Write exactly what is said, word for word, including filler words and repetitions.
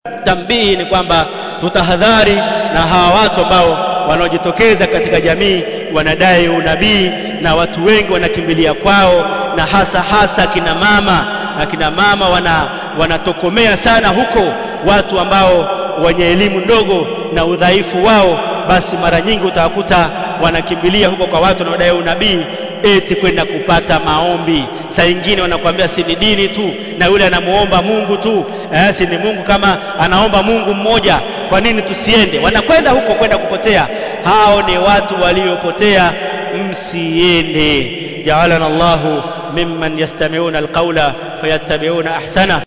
Tambihi ni kwamba tutahadhari na hawa watu ambao wanaojitokeza katika jamii wanadai unabii na watu wengi wanakimbilia kwao, na hasa hasa kina mama. Akina mama wana wanatokomea sana huko, watu ambao wenye elimu ndogo na udhaifu wao, basi mara nyingi utakuta wanakimbilia huko kwa watu wanaodai unabii eti kwenda kupata maombi. Saa nyingine wanakuambia si ni dini tu, na yule anamuomba Mungu tu. Eh, si ni Mungu, kama anaomba Mungu mmoja, kwa nini tusiende? Wanakwenda huko kwenda kupotea. Hao ni watu waliopotea, msiende. Ja'alana Allahu mimman yastami'una alqawla fayattabi'una ahsana.